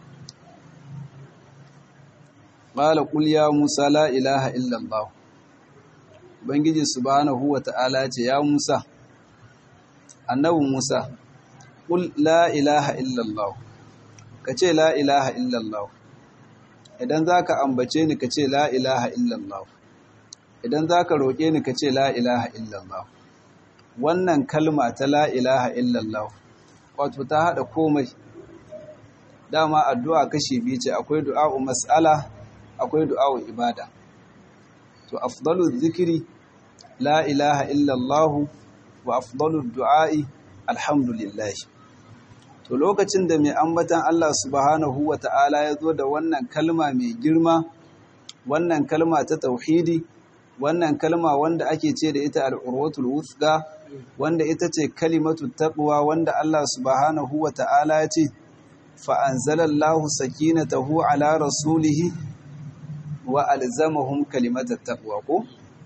Ƙala ƙul ya Musa la ilaha illallah. Ubangiji subhanahu wa ta'ala ce, ya Musa, annabi Musa, ƙul la ilaha illallah, ka ce la ilaha illallah. Idan za ka ambace ni ka ce la ilaha illallah, idan za ka roƙe ni ka ce la ilaha illallah. Wannan kalma ta la ilaha illallah, wato ta haɗa komai. Dama addu'a kashi biyu ce, akwai du'a'u mas'ala, akwai du'a'u ibada. To afdalu zikiri la ilaha illallah wa afdalu du'a'i alhamdulillah. To lokacin da mai ambatan Allah subhanahu wa ta'ala ya zo da wannan kalma mai girma, wannan kalma ta tauhidi, wannan kalma wanda ake ce da ita al'urwatul wuthqa, wanda ita ce kalimatu taqwa, wanda Allah subhanahu wa ta'ala ya ce fa anzalallahu sakinatahu ala rasulihi wa alzamahum kalimatat taqwa, ko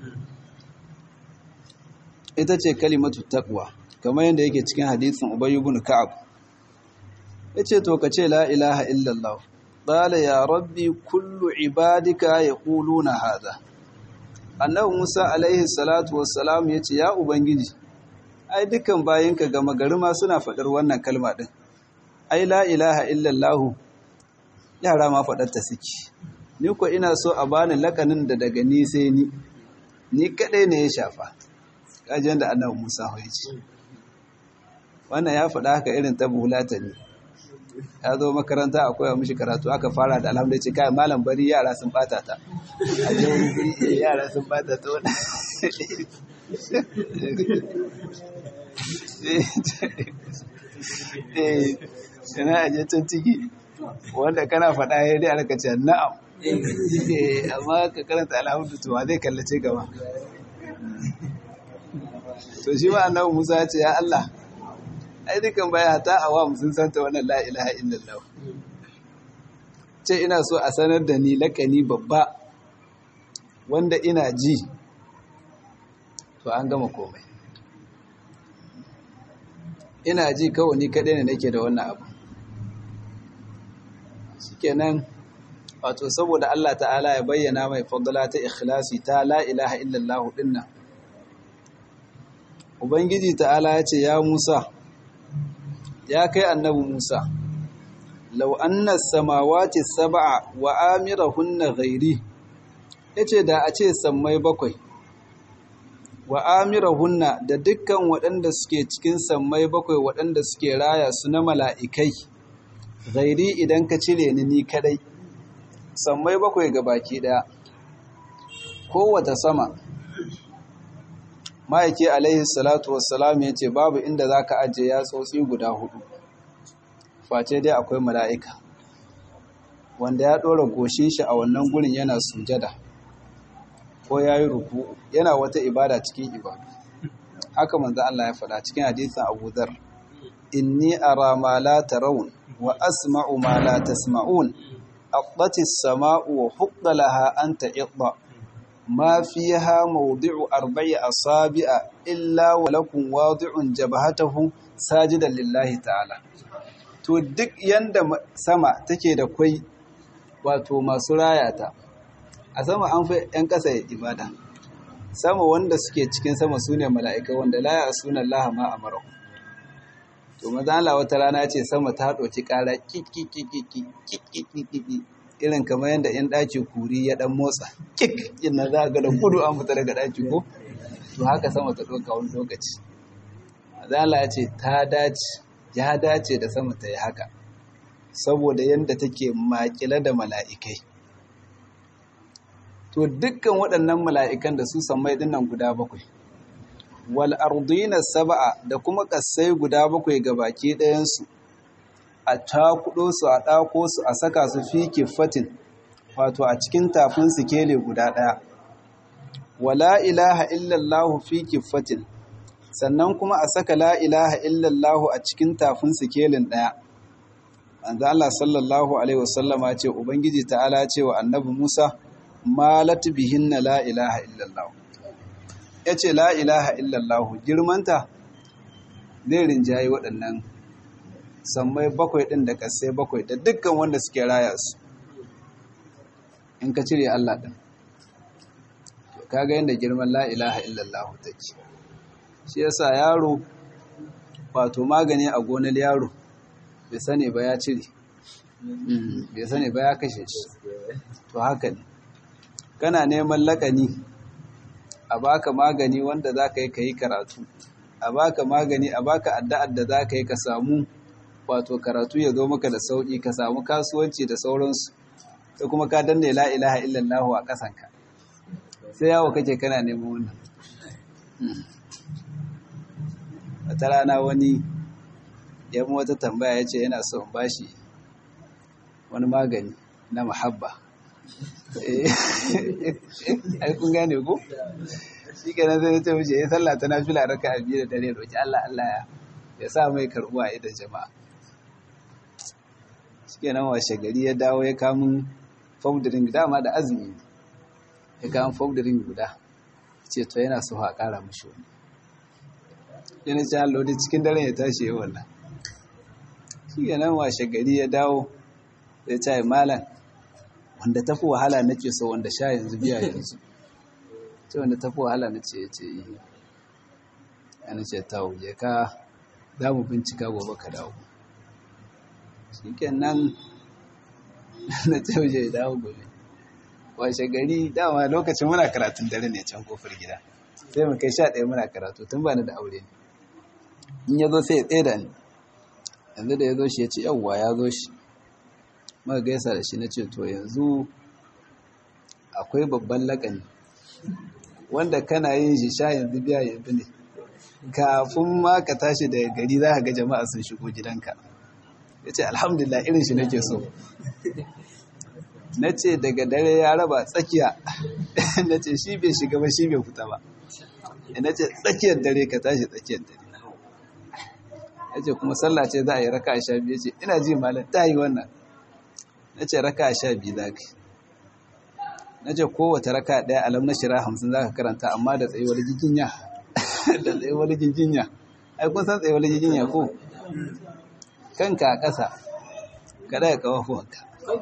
ita ce kalimatu taqwa, kamar yadda yake cikin hadisin Ubay ibn Ka'ab. Yace to kace la ilaha illallah. Qala ya rabbi kullu ibadika yaquluna hadha. Annabi Musa alaihi salatu wassalam yace, ya ubangiji, ai dukan bayinka gama gari ma suna fadar wannan kalma din. Ai la ilaha illallah yara ma fadar ta suke. Ni ko ina so a bani lakanin da daga ni sai ni kadai ne ya shafa. Kajin da Annabi Musa ya ce. Wannan ya faɗa haka irin ta bulata ne. Ya zo makaranta akwai wa mishi karatu, aka fara da alhamdulillah, ce kai malam bari yara sun bata ta. A je wani yara sun bata ta wani. Yana aje can ciki wanda kana faɗa ya dai aka ce na'am. Amma ka karanta alhamdulillah to zai kallace gaba. To shi ma Annabi Musa ya ce, ya Allah, ai dukan baya ta awam sun santa wannan la ilaha illallah. Ce ina so a sanar da ni lakani babba wanda ina ji, to an gama komai. Ina ji kawai ni kaɗai ne nake da wannan abu. Shikenan, wato saboda Allah ta'ala ya bayyana mai fadla ta ikhlasi ta la ilaha illallah dinnan. Ubangiji ta'ala ya ce, ya Musa, ya kai annabi Musa, law anna samawati sab'a wa amirahunna ghairi, yace da a ce sammai bakwai wa amirahunna da dukkan waɗanda suke cikin sammai bakwai waɗanda suke raya su na mala'ikai, ghairi idan ka cire ni kadai, sammai bakwai gabaki daya, kowata sama, ma'aiki alaihi salatu wassalam ya ce babu inda za ka ajiye yatsotsi guda 4 face dai akwai mala'ika wanda ya ɗora goshin shi a wannan gurin yana sujada ko ya yi ruku, yana wata ibada cikin ibadu. Haka manzo Allah ya faɗa cikin hadisin Abu Dharr, inni ara ma la tarawun wa asma'u ma la tasma'un, aqbatis sama'u wa huqqa laha an ta'idda ما فيها موضع 4 أصابع إلا ولكم واضع جبهته ساجدا لله تعالى. To duk yanda sama take da kwai wato masu rayata, a sama an fi ‘yan ƙasa ya ibada, sama wanda suke cikin sama sune mala'ikai wanda la ya'suna Allah ma amara to maza Allah wata rana ce sama ta ɗauki ƙara kik irin kamar yadda in ɗaki kuri ya ɗan motsa kik inda za ga da gudu an fita daga ɗaki ko to haka sama ta ɗauka wani lokaci maza Allah ya ce ya dace da sama ta yi haka saboda yadda take makile da mala'ikai to dukkan waɗannan mala'ikan da su sammai dinnan guda 7 wal ardina sab'a da kuma ƙasai guda 7 ga baki ɗayansu a takudo su a ɗako su a saka su fi kifatin wato a cikin tafin sikeli guda ɗaya wala ilaha illallah fi kifatin sannan kuma a saka la ilaha illallah a cikin tafin sikelin ɗaya manzo Allah sallallahu alaihi wasallama ce ubangiji ta'ala ce wa annabi Musa malat bihinna la ilaha illallah yace la ilaha illallah girmanta zai rinjayi waɗannan sammai 7 din da kasai 7 da dukkan wanda suke raya su in ka cire Allah din to kaga yanda girman la ilaha illallah take shi yasa yaro wato magani a gonar yaro bai sani ba ya cire bai sani ba ya kashe shi to haka ne kana neman lakani a baka magani wanda za ka yi karatu a baka magani a baka addu'ar da za ka yi ka samu wato karatu ya zo maka da sauƙi ka samu kasuwanci da sauransu sai kuma ka danne la ilaha illallah a ƙasanka sai yawo kake kana neman wannan wata rana wani ya mu wata tambaya ya ce yana so in bashi wani magani na mahabba ai kun gane ko shi kenan sai ya ce mishi ya sallah ta nafila raka'a 2 da dare roki Allah ya sa mai karbuwa idan jama'a shi kenan washe gari ya dawo ya kamun powdering dama da azumi ya kamun powdering guda ce to yana so a ƙara mishi wani yana ce Allah da cikin daren ya tashi ya wallah shi kenan washe gari ya dawo ya ce malam wanda tafi wahala nake so wanda sha yanzu biya yanzu ce wanda tafi wahala nace yace yi ana ce tawo je ka za mu bincika gobe ka dawo shikenan na ce waje dawo gobe washe gari dama lokacin muna karatun dare ne can kofar gida sai mu kai 11 muna karatu tun ba ni da aure ne in yazo sai ya tseda ni yanzu da yazo shi ya ce yawwa ya zo shi muka gaisa da shi na ce to yanzu akwai babban lakani wanda kana yin shi sha yanzu biya yanzu ne kafin ma ka tashi daga gari za ka ga jama'a sun shigo gidanka ya ce alhamdulillah irin shi nake so na ce daga dare ya raba tsakiya na ce shi bai shiga ba shi bai fita ba na ce tsakiyar dare ka tashi tsakiyar dare ya ce kuma sallah ce za a yi raka a 12 ya ce ina ji malam ta yi wannan na ce raka 12 za ka na ce kowace raka ɗaya alam na shira 50 za ka karanta amma da tsayuwar jijinya da tsayuwar jijinya ai kun san tsayuwar jijinya ko kanka a ƙasa ka daga ƙafafuwanka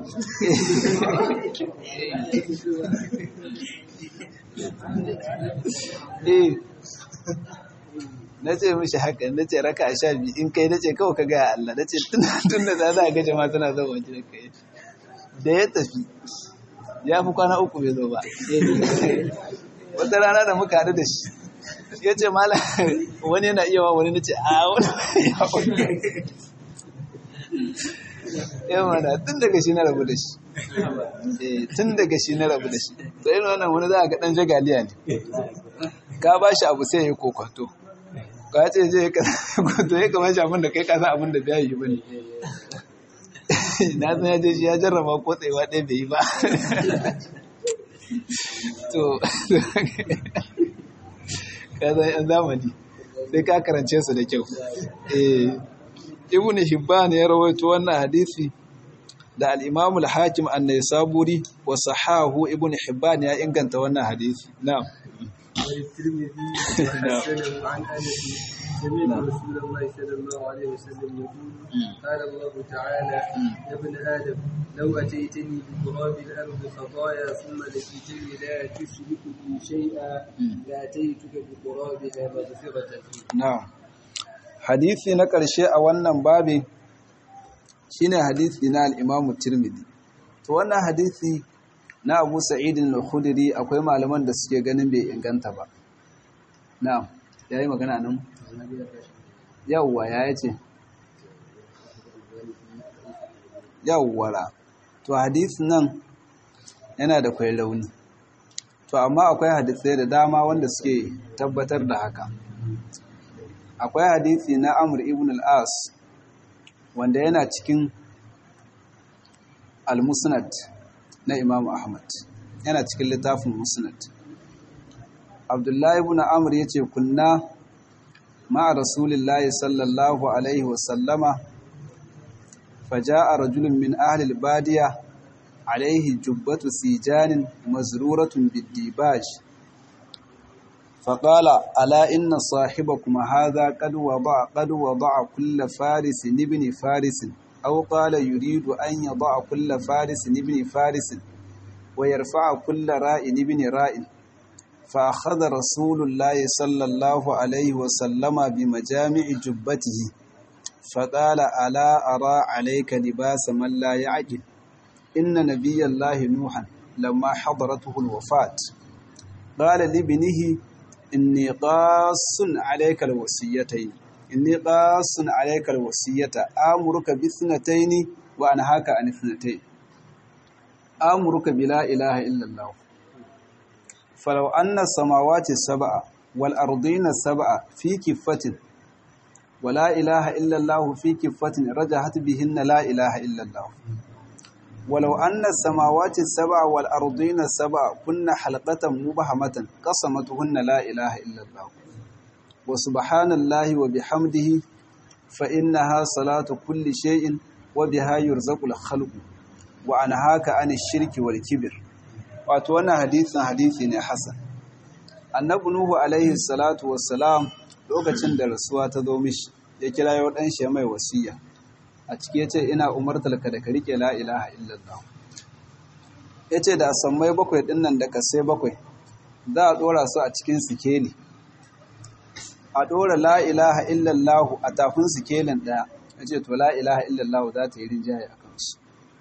na ce mishi haka na ce raka 12 in kai na ce kawai ka gaya Allah na ce tun da za a ga jama'a tana zama wajen kai da ya tafi ya fi kwana 3 bai zo ba wata rana da muka haɗu da shi ya ce mala wani yana iya wa wani na ce a wani ya wani ya mana tun daga shi na rabu da shi tun daga shi na rabu da shi sai wannan wani za a ga ɗan jagaliya ne ka ba shi abu sai ya yi kokonto ka ce je to ya kamar shi abin da kai kasa abin da biya yi ba ne na san ya je shi ya jarraba ko tsayewa ɗaya bai yi ba to ka san yan zamani sai ka karance su da kyau ibn hibban ya rawaito wannan hadisi da al-imam al-hakim an-naisaburi wa sahahu ibn hibban ya inganta wannan hadisi na'am والترمذي وحسنه عن أنس سمعت رسول الله صلى الله عليه وسلم يقول قال الله تعالى يا ابن آدم لو أتيتني بقراب الأرض خطايا ثم لقيتني لا تشرك بي شيئا لأتيتك بقرابها مغفرة. na'am hadisi na ƙarshe a wannan babi shine hadisi na al-Imam Tirmidhi. To wannan hadisi na Abu Sa'id al-Khudri akwai malaman da suke ganin bai inganta ba. Na'am, yayi magana nan. Yawwa ya yace. Yawwara. To hadisin nan yana da kwai rauni. To amma akwai hadisai da dama wanda suke tabbatar da haka. Akwai hadisi na Amr ibn al-As wanda yana cikin al-Musnad na Imam Ahmad, yana cikin littafin Musnad. Abdullahi ibn Amr yace kunna ma'a Rasulillahi sallallahu alaihi wa sallama faja'a rajulun min ahli al-badiya alaihi jubbatu sijanin mazruratun bid-dibaj فقال ألا إن صاحبكم هذا قد وضع كل فارس ابن فارس أو قال يريد أن يضع كل فارس ابن فارس ويرفع كل راء ابن راء فأخذ رسول الله صلى الله عليه وسلم بمجامع جبته فقال ألا أرى عليك لباس من لا يعجل إن نبي الله نوحا لما حضرته الوفاة قال لابنه إني قاص عليك الوصيتين آمرك باثنتين وأنهاك عن اثنتين آمرك بلا إله إلا الله فلو أن السماوات السبع والأرضين السبع في كفة ولا إله إلا الله في كفة رجحت بهن لا إله إلا الله ولو أن السماوات السبع والأرضين السبع كن حلقة مبهمة قسمتهن لا إله إلا الله وسبحان الله وبحمده فإنها صلاة كل شيء وبها يرزق الخلق وأنهاك عن الشرك والكبر وأتوانا حديثي حسن annabi Nuhu alaihi salatu wassalam lokacin da rasuwa ta zo mishi ya kira yau dan shi mai wasiya a ciki yace ina umartalka da ka rike la ilaha illallah yace da sammai bakwai dinnan da kasai bakwai za a dora su a cikin sikeli a dora la ilaha illallah a tafin sikelin daya yace to la ilaha illallah za ta yi rinjaye akan su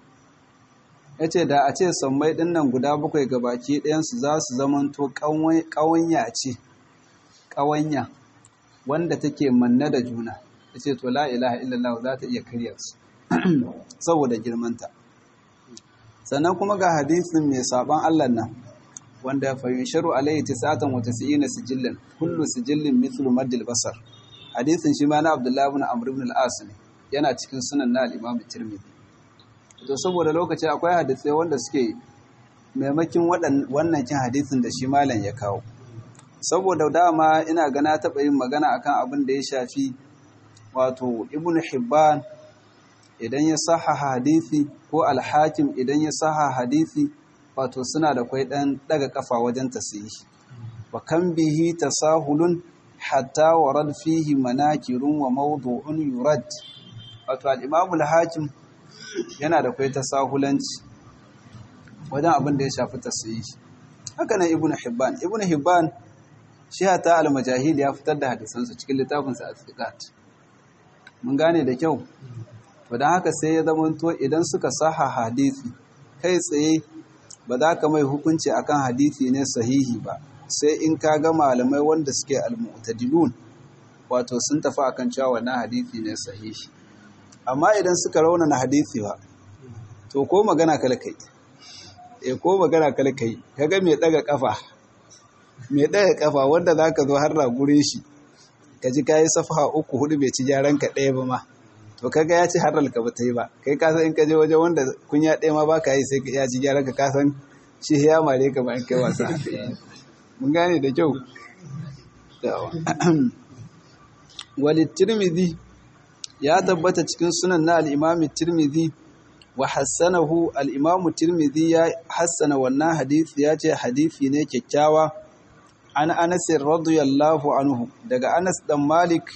yace da a ce sammai dinnan guda bakwai gabaki ɗayan su za su zamanto ƙawanya ce ƙawanya wanda take manne da juna yace to la ilaha illallah za ta iya karya su saboda girmanta. Sannan kuma ga hadisin mai saban Allah nan wanda fa yusharu alayhi 99 sijillan kullu sijillin mithlu maddil basar. Hadisin shi ma na Abdullah ibn Amr ibn al-As ne, yana cikin sunan na al-Imam Tirmidhi. To saboda lokaci akwai hadisai wanda suke maimakin wannan kin hadisin da shi malam ya kawo. Saboda dama ina gana taɓa yin magana akan abin da ya shafi wato Ibn Hibban idan ya sahaha hadisi ko al-Hakim idan ya sahaha hadisi wato suna da kwai dan daga kafa wajen tasihi. Wa kan bihi tasahulun hatta warad fihi manakirun wa mawdu'un yurad. Wato al-Imam al-Hakim yana da kwai tasahulanci wajen abin da ya shafi tasihi. Haka nan Ibn Hibban shi hata al-Majahid ya fitar da hadisansa cikin littafinsa al-Thiqat. Mun gane da kyau. To dan haka sai ya zamanto idan suka saha hadisi kai tsaye ba za ka mai hukunci akan hadisi ne sahihi ba sai in ka ga malamai wanda suke al-mu'tadilun wato sun tafi akan cewa wannan hadisi ne sahihi. Amma idan suka raunana hadisi ba to ko magana kala kai kaga mai daga kafa wanda zaka zo har ragure shi kaji kai safaha 3-4 bai ci jaran ka ɗaya ba ma to kaga ya ci haral ka bata yi ba kai ka san in ka je waje wanda kunya ɗaya ma baka yi sai ya ci jaran ka san shi ya mare ka ba in kai wasa mun gane da kyau wali Tirmidhi ya tabbata cikin sunan na al-Imam Tirmidhi wa hassanahu al-Imam Tirmidhi ya hassana wannan hadisi ya ce hadisi ne kyakkyawa an Anas radiyallahu anhu daga Anas dan Malik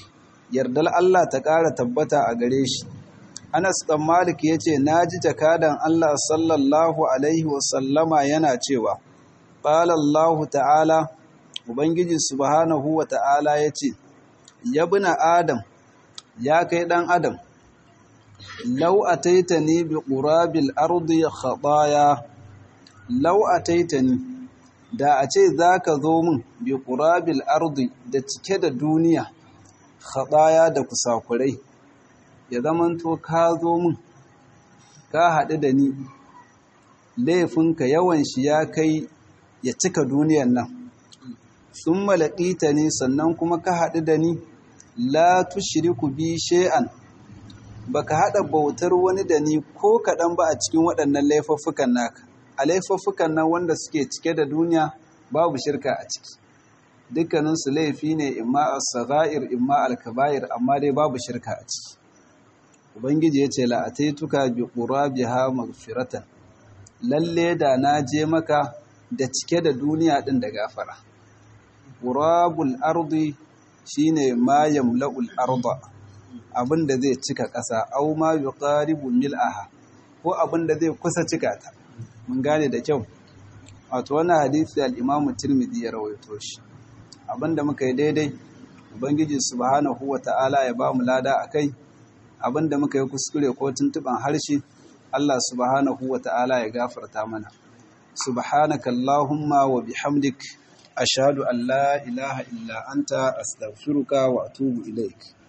yardal Allah ta ƙara tabbata a gare shi. Anas ɗan Malik ya ce, na ji jakadan Allah sallallahu Alaihi wasallama yana cewa, ƙalallahu ta'ala, Ubangiji subhanahu wa ta'ala ya ce, yabna Adam, ya kai ɗan Adam, lau a taitani bi ƙurabil ardi khataya, lau a taitani, da a ce za ka zo min bi ƙurabil ardi da cike da duniya, khataya da kusakurai, ya zamanto ka zo min, ka haɗu da ni, laifinka yawan shi ya kai ya cika duniyan nan. Sun malaƙita ne sannan kuma ka haɗu da ni, la tushriku bi shay'an, baka haɗa bautar wani da ni ko kaɗan ba a cikin waɗannan laifuffukan naka. A laifuffukan nan wanda suke cike da duniya babu shirka a ciki. Dukkaninsu laifi ne imma as-sagha'ir imma al-kaba'ir, amma dai babu shirka a ciki. Ubangiji ya ce la'ataituka bi qurabiha maghfiratan, lalle da na je maka da cike da duniya din da gafara. Qurabul ardi shine ma yamla'ul arda, abinda zai cika ƙasa, au ma yuqaribu mil'aha, ko abinda zai kusa cika ta. Mun gane da kyau. Wato wannan hadisi al-Imam Tirmidhi ya rawaito shi. Abinda muka yi daidai, Ubangiji subhanahu wata'ala ya ba mu lada akai. Abinda muka yi kuskure ko tuntuban harshe, Allah subhanahu wata'ala ya gafarta mana. Subhanaka Allahumma wa bihamdik ashhadu an la ilaha illa anta astaghfiruka wa atubu ilaik.